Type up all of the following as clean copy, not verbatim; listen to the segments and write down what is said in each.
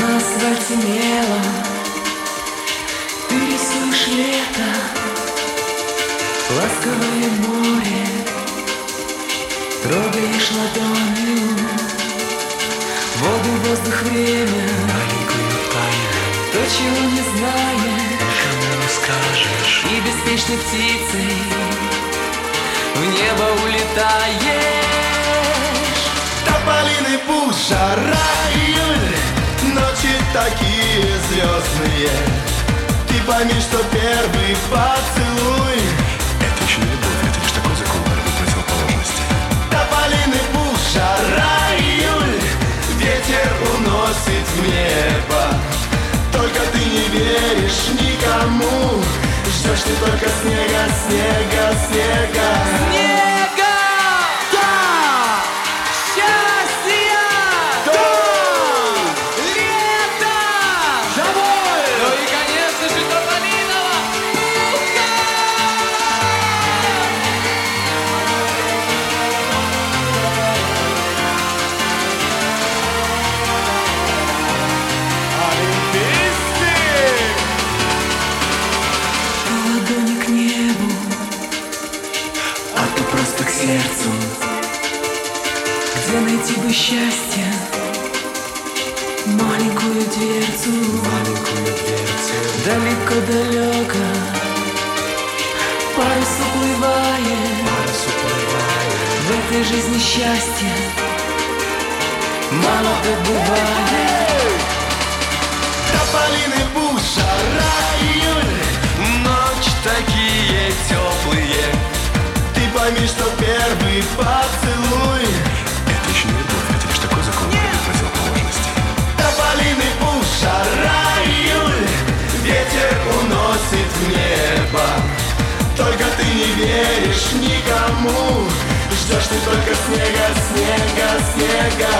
На асфальте мелом ты рисуешь лето, ласковое море трогаешь ладонью, воду, воздух, время, маленькую тайну, то, чего не знаешь, никому не скажешь. И беспечной птицей в небо улетаешь. Тополиный пух, жара, июль, ночи такие звездные. Ты пойми, что первый поцелуй — это еще не любовь, это лишь такой закон борьбы противоположности. тополиный пух, жара, июль, ветер уносит в небо. Только ты не веришь никому, ждешь ты только снега, снега, снега. Снега! Да! Счастья! Да! Лето! Домой! Ну и, конечно же, тополиного пуха! Ладони к небу, а то просто к сердцу. Где найти бы счастье? Маленькую дверцу, далеко-далеко парус уплывает. В этой жизни счастья мало добывает. Тополиный пух, жара, июль, ночь такие теплые. Ты пойми, что первый поцелуй — это еще не любовь, это лишь такой закон борьбы противоположности. тополиный пух, жара, июль, ветер уносит в небо. Только ты не веришь никому, ждешь ты только снега, снега, снега.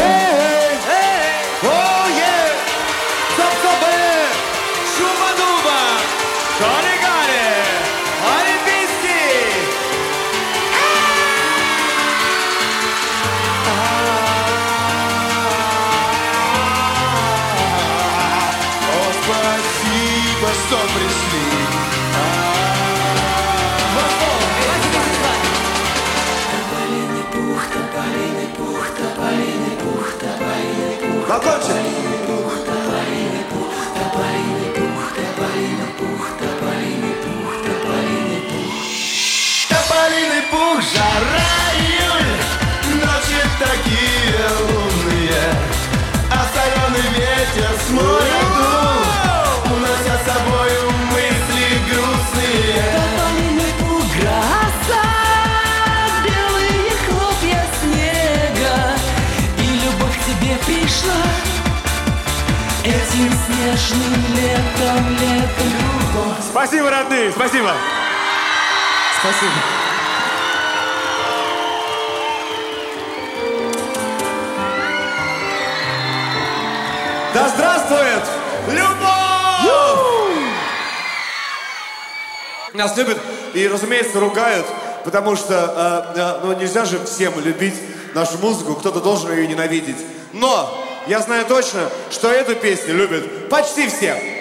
Спасибо, что пришли. Тополиный пух, тополиный пух, тополиный пух, тополиный пух. Закончим. Тополиный пух, тополиный пух, тополиный пух, тополиный пух, тополиный пух, тополиный пух. Тополиный пух, жара, июль, ночи такие лунные, а соленый ветер с моря дул, унося с собою мысли грустные. Тополиный пух, гроза, белые хлопья снега, и любовь к тебе пришла этим снежным летом, летом. Любовь. Спасибо, родные, спасибо. Спасибо. Да здравствует любовь! Нас любят и, разумеется, ругают, потому что ну, нельзя же всем любить нашу музыку, кто-то должен ее ненавидеть. Но я знаю точно, что эту песню любят почти все.